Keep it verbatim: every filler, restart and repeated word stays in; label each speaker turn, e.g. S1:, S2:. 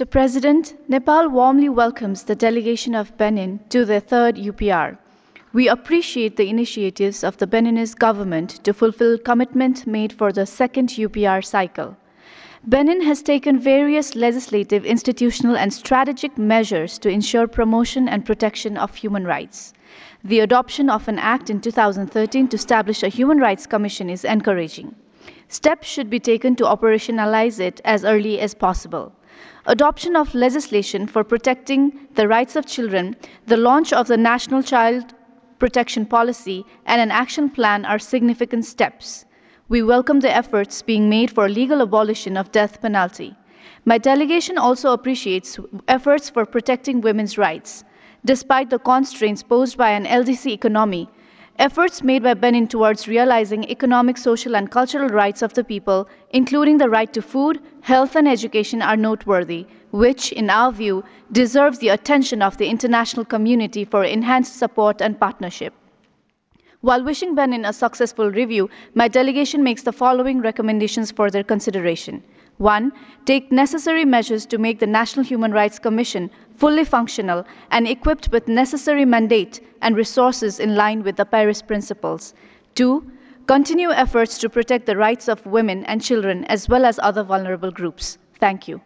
S1: Mister President, Nepal warmly welcomes the delegation of Benin to the third U P R. We appreciate the initiatives of the Beninese government to fulfill commitment made for the second U P R cycle. Benin has taken various legislative, institutional, and strategic measures to ensure promotion and protection of human rights. The adoption of an act in two thousand thirteen to establish a Human Rights Commission is encouraging. Steps should be taken to operationalize it as early as possible. Adoption of legislation for protecting the rights of children, the launch of the National Child Protection Policy, and an action plan are significant steps. We welcome the efforts being made for legal abolition of death penalty. My delegation also appreciates efforts for protecting women's rights. Despite the constraints posed by an L D C economy, efforts made by Benin towards realizing economic, social, and cultural rights of the people, including the right to food, health, and education, are noteworthy, which, in our view, deserves the attention of the international community for enhanced support and partnership. While wishing Benin a successful review, my delegation makes the following recommendations for their consideration. One, take necessary measures to make the National Human Rights Commission fully functional and equipped with necessary mandate and resources in line with the Paris Principles. Two, continue efforts to protect the rights of women and children as well as other vulnerable groups. Thank you.